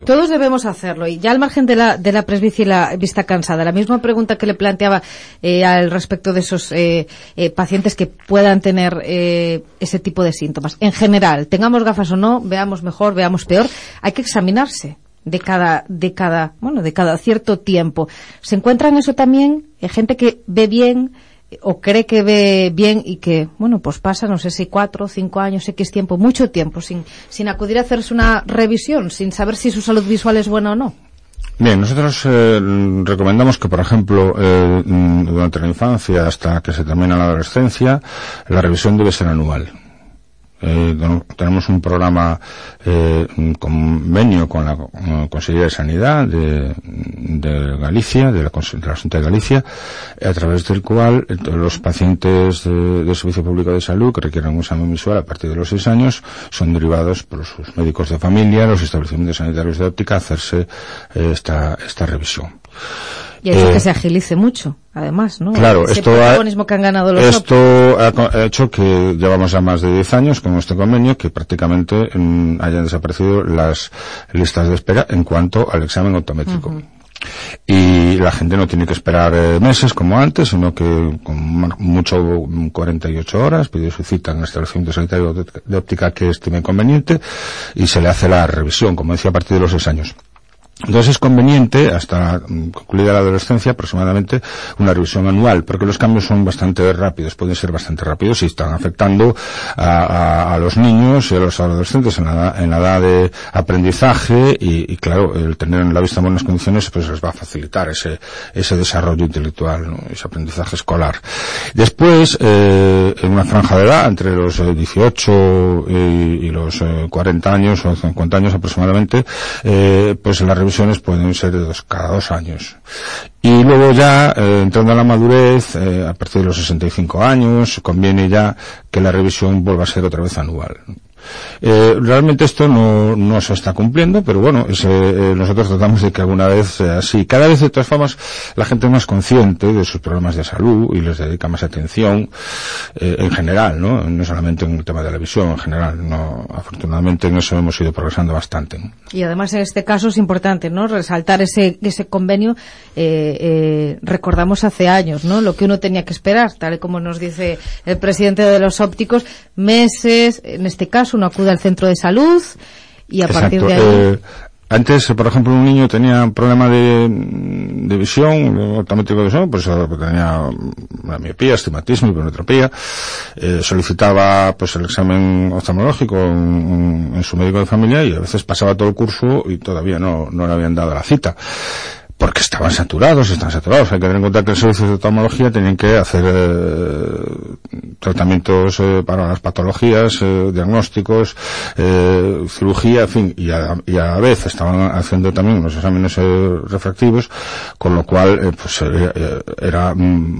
Todos debemos hacerlo, y ya al margen de la presbicia y la vista cansada, la misma pregunta que le planteaba al respecto de esos pacientes que puedan tener ese tipo de síntomas. En general, tengamos gafas o no, veamos mejor, veamos peor, hay que examinarse de cada cierto tiempo. ¿Se encuentra en eso también gente que ve bien o cree que ve bien y que, pues pasa, no sé si 4 o 5 años, X tiempo, mucho tiempo, sin acudir a hacerse una revisión, sin saber si su salud visual es buena o no? Bien, nosotros recomendamos que, por ejemplo, durante la infancia hasta que se termina la adolescencia, la revisión debe ser anual. Tenemos un programa, convenio con la Consejería de Sanidad de Galicia, de la Junta de Galicia, a través del cual todos los pacientes del Servicio Público de Salud que requieren un examen visual a partir de los 6 años son derivados por sus médicos de familia, los establecimientos sanitarios de óptica, a hacerse esta revisión. Y eso que se agilice mucho, además, ¿no? Claro, ese protagonismo que han ganado los esto ha hecho que llevamos ya más de 10 años con este convenio que prácticamente hayan desaparecido las listas de espera en cuanto al examen optométrico. Uh-huh. Y la gente no tiene que esperar meses como antes, sino que con mucho 48 horas pide su cita en el establecimiento sanitario de óptica que estime conveniente y se le hace la revisión, como decía, a partir de los 6 años. Entonces es conveniente, hasta concluida la adolescencia, aproximadamente una revisión anual, porque los cambios son bastante rápidos, pueden ser bastante rápidos y están afectando a los niños y a los adolescentes en la edad de aprendizaje y claro, el tener en la vista buenas condiciones pues les va a facilitar ese desarrollo intelectual, ¿no? Ese aprendizaje escolar. Después, en una franja de edad, entre los 18 y los 40 años o 50 años aproximadamente, pues la revisiones pueden ser cada 2 años. Y luego ya, entrando a la madurez, a partir de los 65 años, conviene ya que la revisión vuelva a ser otra vez anual. Realmente esto no se está cumpliendo, pero bueno, nosotros tratamos de que alguna vez sea así. Cada vez, de todas formas, la gente es más consciente de sus problemas de salud y les dedica más atención, en general, ¿no? No solamente en el tema de la visión, en general, no. Afortunadamente en eso hemos ido progresando bastante, ¿no? Y además en este caso es importante, ¿no? Resaltar ese convenio, recordamos hace años, ¿no? Lo que uno tenía que esperar, tal y como nos dice el presidente de los ópticos, meses, en este caso uno acude al centro de salud y a partir de ahí... Antes, por ejemplo, un niño tenía un problema de visión, optométrico de visión, pues tenía una miopía, astigmatismo, hipermetropía, solicitaba pues el examen oftalmológico en su médico de familia y a veces pasaba todo el curso y todavía no le habían dado la cita. Porque están saturados. Hay que tener en cuenta que el servicio de oftalmología tienen que hacer tratamientos para las patologías, diagnósticos, cirugía, en fin, y a la vez estaban haciendo también unos exámenes refractivos, con lo cual pues era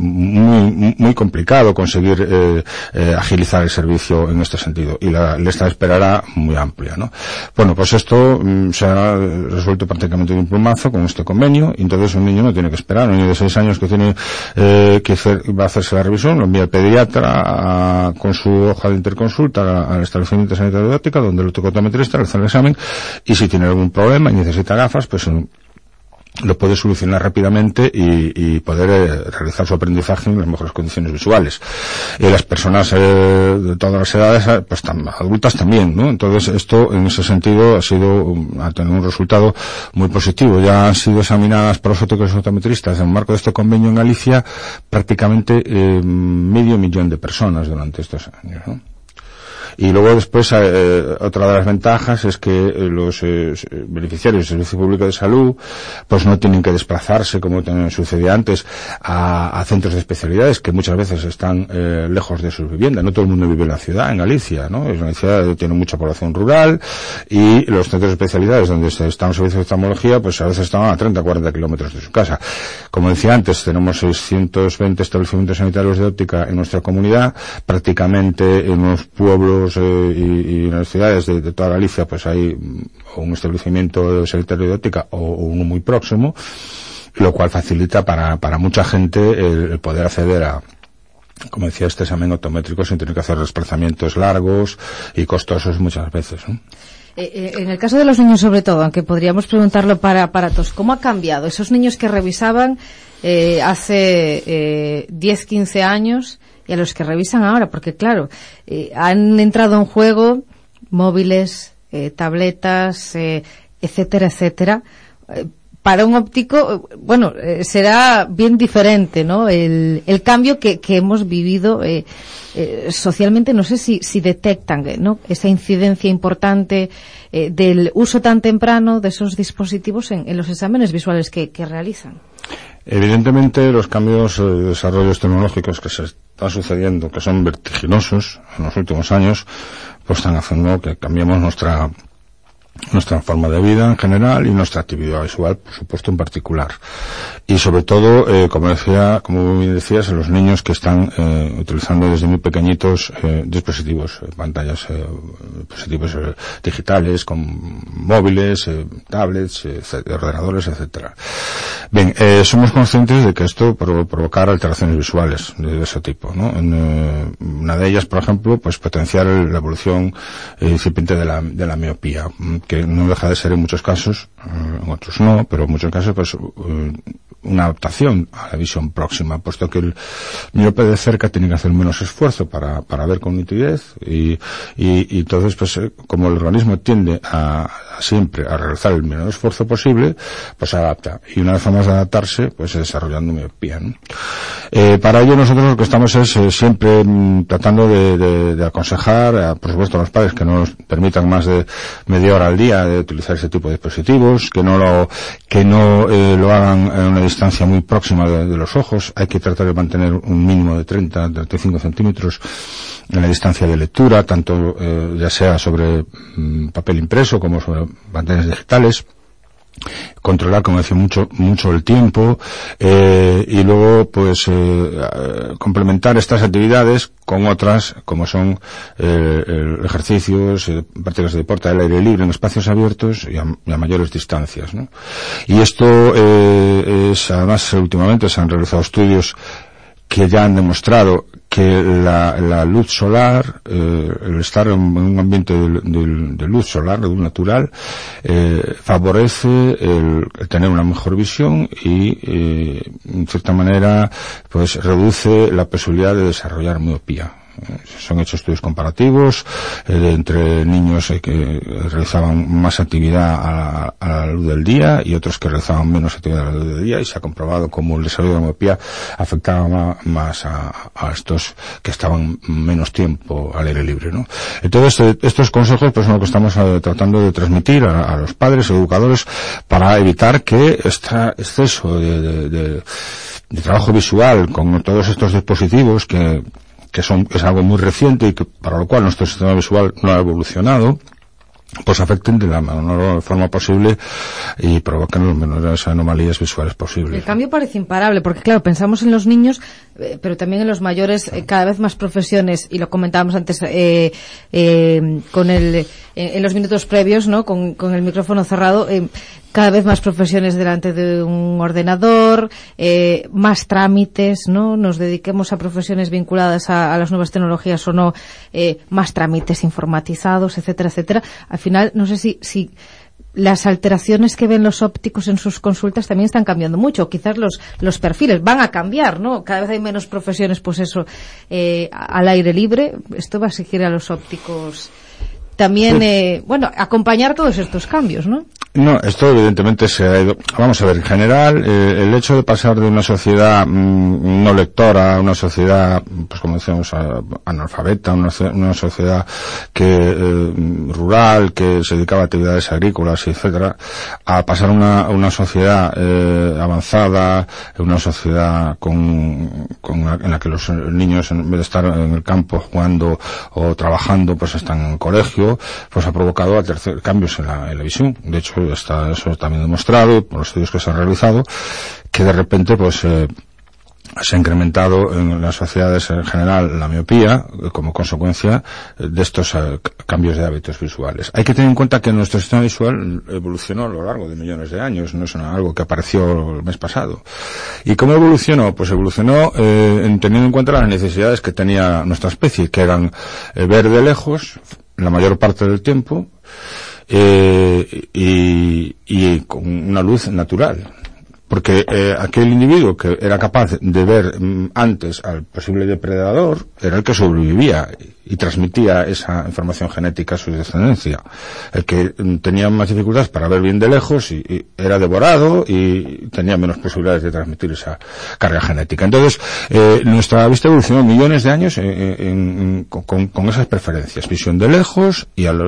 muy complicado conseguir agilizar el servicio en este sentido, y la lista de espera era muy amplia, ¿no? Bueno, pues esto se ha resuelto prácticamente de un plumazo con este convenio. Entonces un niño no tiene que esperar, un niño de 6 años que tiene va a hacerse la revisión, lo envía al pediatra con su hoja de interconsulta al establecimiento sanitario de óptica, donde el optometrista le hace el examen, y si tiene algún problema y necesita gafas, pues lo puede solucionar rápidamente y poder realizar su aprendizaje en las mejores condiciones visuales. Las personas de todas las edades, pues adultas también, ¿no? Entonces esto en ese sentido ha tenido un resultado muy positivo. Ya han sido examinadas por los ópticos optometristas en el marco de este convenio en Galicia prácticamente 500.000 de personas durante estos años, ¿no? Y luego después, otra de las ventajas es que los beneficiarios del Servicio Público de Salud pues no tienen que desplazarse, como sucedía antes, a centros de especialidades que muchas veces están lejos de sus viviendas. No todo el mundo vive en la ciudad, en Galicia, ¿no? Es una ciudad que tiene mucha población rural, y los centros de especialidades donde están los servicios de oftalmología pues a veces están a 30 o 40 kilómetros de su casa. Como decía antes, tenemos 620 establecimientos sanitarios de óptica en nuestra comunidad, prácticamente en los pueblos y en las ciudades de toda Galicia pues hay un establecimiento sanitario de óptica o uno muy próximo, lo cual facilita para mucha gente el poder acceder a, como decía, este examen optométrico sin tener que hacer desplazamientos largos y costosos muchas veces, ¿no? En el caso de los niños, sobre todo, aunque podríamos preguntarlo para todos, ¿cómo ha cambiado? Esos niños que revisaban hace 10, 15 años y a los que revisan ahora, porque claro, han entrado en juego móviles, tabletas, etcétera, etcétera. Para un óptico, bueno, será bien diferente, ¿no? El cambio que hemos vivido socialmente. No sé si detectan, ¿no?, esa incidencia importante del uso tan temprano de esos dispositivos en los exámenes visuales que realizan. Evidentemente, los cambios de desarrollos tecnológicos que se están sucediendo, que son vertiginosos en los últimos años, pues están haciendo que cambiemos nuestra forma de vida en general y nuestra actividad visual, por supuesto, en particular. Y sobre todo, como bien decías, en los niños que están utilizando desde muy pequeñitos dispositivos, pantallas, dispositivos digitales, con móviles, tablets, ordenadores, etcétera. Bien, somos conscientes de que esto provocar alteraciones visuales de ese tipo, ¿no? Una de ellas, por ejemplo, pues potenciar la evolución incipiente de la miopía, que no deja de ser en muchos casos, en otros no, pero en muchos casos pues una adaptación a la visión próxima, puesto que el miope de cerca tiene que hacer menos esfuerzo para ver con nitidez y entonces pues como el organismo tiende siempre a realizar el menor esfuerzo posible, pues se adapta, y una de las formas de adaptarse pues es desarrollando miopía, ¿no? Para ello nosotros lo que estamos es siempre tratando de aconsejar, por supuesto, a los padres que no nos permitan más de media hora al día de utilizar ese tipo de dispositivos, que no lo hagan en una distancia muy próxima de los ojos. Hay que tratar de mantener un mínimo de 30-35 centímetros en la distancia de lectura, tanto ya sea sobre papel impreso como sobre pantallas digitales. Controlar, como decía, mucho el tiempo, y luego pues complementar estas actividades con otras como son ejercicios, prácticas de deporte al aire libre en espacios abiertos y a mayores distancias, ¿no? Y esto además últimamente se han realizado estudios que ya han demostrado que la luz solar, el estar en un ambiente de luz solar, de luz natural, favorece el tener una mejor visión y, en cierta manera, pues reduce la posibilidad de desarrollar miopía. Se han hecho estudios comparativos entre niños que realizaban más actividad a la luz del día y otros que realizaban menos actividad a la luz del día, y se ha comprobado cómo el desarrollo de la miopía afectaba más a estos que estaban menos tiempo al aire libre, ¿no? Entonces, estos consejos pues son lo que estamos tratando de transmitir a los padres, educadores, para evitar que este exceso de trabajo visual con todos estos dispositivos que es algo muy reciente y que para lo cual nuestro sistema visual no ha evolucionado, pues afecten de la menor forma posible y provoquen las menores anomalías visuales posibles. El cambio parece imparable, porque claro, pensamos en los niños, pero también en los mayores, cada vez más profesiones, y lo comentábamos antes en los minutos previos, ¿no?, con el micrófono cerrado, cada vez más profesiones delante de un ordenador, más trámites, ¿no? Nos dediquemos a profesiones vinculadas a las nuevas tecnologías o no, más trámites informatizados, etcétera, etcétera. Al final, no sé si las alteraciones que ven los ópticos en sus consultas también están cambiando mucho. Quizás los perfiles van a cambiar, ¿no? Cada vez hay menos profesiones, pues eso, al aire libre. Esto va a exigir a los ópticos también, acompañar todos estos cambios, ¿no? No, esto evidentemente se ha ido. Vamos a ver, en general, el hecho de pasar de una sociedad no lectora a una sociedad, pues como decíamos, analfabeta, una sociedad rural, que se dedicaba a actividades agrícolas, etcétera, a pasar a una sociedad avanzada, una sociedad en la que los niños, en vez de estar en el campo jugando o trabajando, pues están en el colegio, pues ha provocado cambios en la visión. De hecho, está eso también demostrado por los estudios que se han realizado, que de repente pues se ha incrementado en las sociedades en general la miopía como consecuencia de estos cambios de hábitos visuales. Hay que tener en cuenta que nuestro sistema visual evolucionó a lo largo de millones de años, no es algo que apareció el mes pasado. ¿Y cómo evolucionó? Pues evolucionó teniendo en cuenta las necesidades que tenía nuestra especie, que eran ver de lejos la mayor parte del tiempo, y con una luz natural. Porque aquel individuo que era capaz de ver antes al posible depredador era el que sobrevivía y transmitía esa información genética a su descendencia. El que tenía más dificultades para ver bien de lejos y era devorado y tenía menos posibilidades de transmitir esa carga genética. Entonces, nuestra vista evolucionó millones de años con esas preferencias. Visión de lejos y a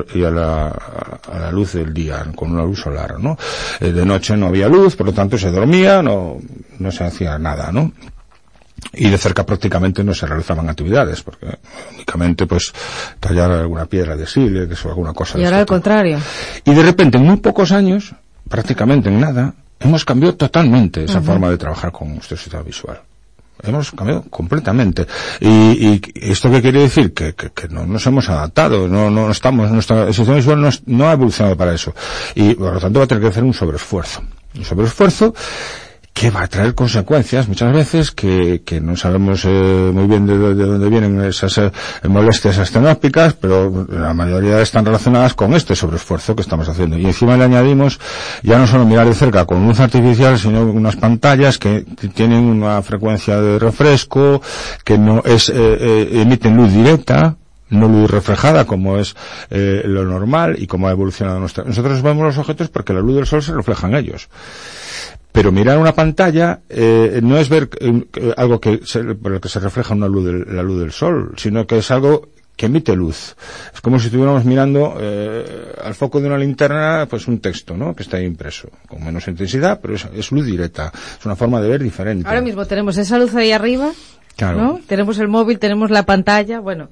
la luz del día, con una luz solar, ¿no? De noche no había luz, por lo tanto se dormía, no se hacía nada, ¿no? Y de cerca prácticamente no se realizaban actividades, porque únicamente pues tallar alguna piedra de sílex o alguna cosa. Y ahora al contrario. Y de repente, en muy pocos años, prácticamente en nada, hemos cambiado totalmente esa forma de trabajar con nuestro sistema visual. Hemos cambiado completamente. Y esto qué quiere decir? Que no nos hemos adaptado, nuestro sistema visual no ha evolucionado para eso. Y por lo tanto va a tener que hacer un sobreesfuerzo. Un sobreesfuerzo que va a traer consecuencias muchas veces que no sabemos muy bien de dónde vienen esas molestias astenópicas, pero la mayoría están relacionadas con este sobreesfuerzo que estamos haciendo. Y encima le añadimos ya no solo mirar de cerca con luz artificial, sino unas pantallas que tienen una frecuencia de refresco, que no emiten luz directa, no luz reflejada como es lo normal y como ha evolucionado nosotros vemos los objetos porque la luz del sol se refleja en ellos. Pero mirar una pantalla no es ver algo por el que se refleja la luz del sol, sino que es algo que emite luz. Es como si estuviéramos mirando al foco de una linterna, pues un texto, ¿no? Que está ahí impreso, con menos intensidad, pero es luz directa. Es una forma de ver diferente. Ahora mismo tenemos esa luz ahí arriba, claro, ¿no? Tenemos el móvil, tenemos la pantalla, bueno.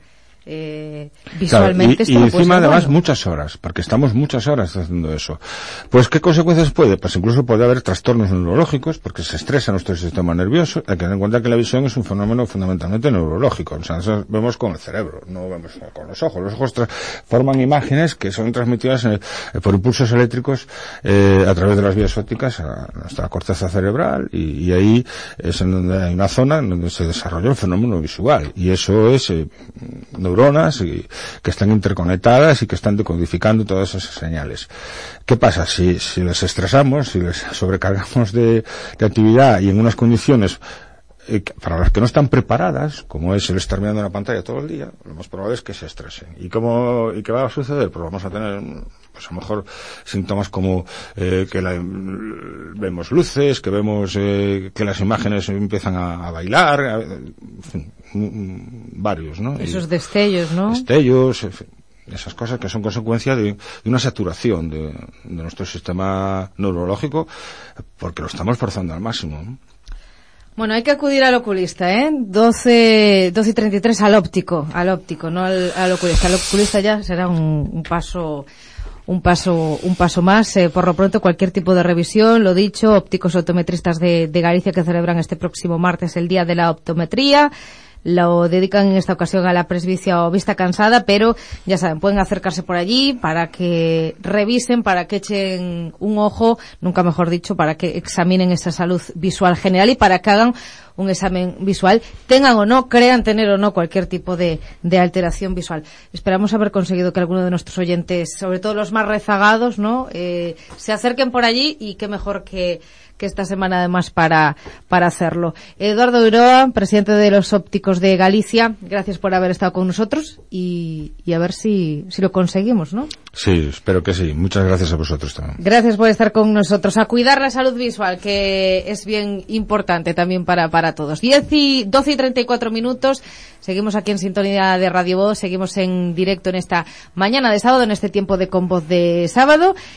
Visualmente claro, y encima además muchas horas, porque estamos muchas horas haciendo eso. Pues ¿qué consecuencias puede? Pues incluso puede haber trastornos neurológicos porque se estresa nuestro sistema nervioso. Hay que tener en cuenta que la visión es un fenómeno fundamentalmente neurológico, o sea, nosotros vemos con el cerebro, no vemos con los ojos. Los ojos forman imágenes que son transmitidas por impulsos eléctricos a través de las vías ópticas a nuestra corteza cerebral y ahí es en donde hay una zona en donde se desarrolla el fenómeno visual y eso es neuronas que están interconectadas y que están decodificando todas esas señales. ¿Qué pasa? Si les estresamos, si les sobrecargamos de actividad y en unas condiciones para las que no están preparadas, como es el estar mirando una pantalla todo el día, lo más probable es que se estresen. ¿Y qué va a suceder? Pues vamos a tener, pues a lo mejor síntomas como vemos luces, que vemos que las imágenes empiezan a bailar, en fin, varios, ¿no? Esos destellos, ¿no? Destellos, esas cosas que son consecuencia de una saturación de nuestro sistema neurológico porque lo estamos forzando al máximo, ¿no? Bueno, hay que acudir al oculista, 12:33 al óptico, no al oculista. Al oculista ya será un paso más. Por lo pronto, cualquier tipo de revisión, lo dicho, ópticos optometristas de Galicia que celebran este próximo martes el Día de la Optometría. Lo dedican en esta ocasión a la presbicia o vista cansada, pero ya saben, pueden acercarse por allí para que revisen, para que echen un ojo, nunca mejor dicho, para que examinen esa salud visual general y para que hagan un examen visual, tengan o no, crean tener o no cualquier tipo de alteración visual. Esperamos haber conseguido que alguno de nuestros oyentes, sobre todo los más rezagados, ¿no? Se acerquen por allí y qué mejor que esta semana además para hacerlo. Eduardo Uroa, presidente de los ópticos de Galicia, gracias por haber estado con nosotros y a ver si lo conseguimos, ¿no? Sí, espero que sí. Muchas gracias a vosotros también. Gracias por estar con nosotros. A cuidar la salud visual, que es bien importante también para todos. 12:34. Seguimos aquí en sintonía de Radio Voz, seguimos en directo en esta mañana de sábado, en este tiempo de Con Voz de sábado.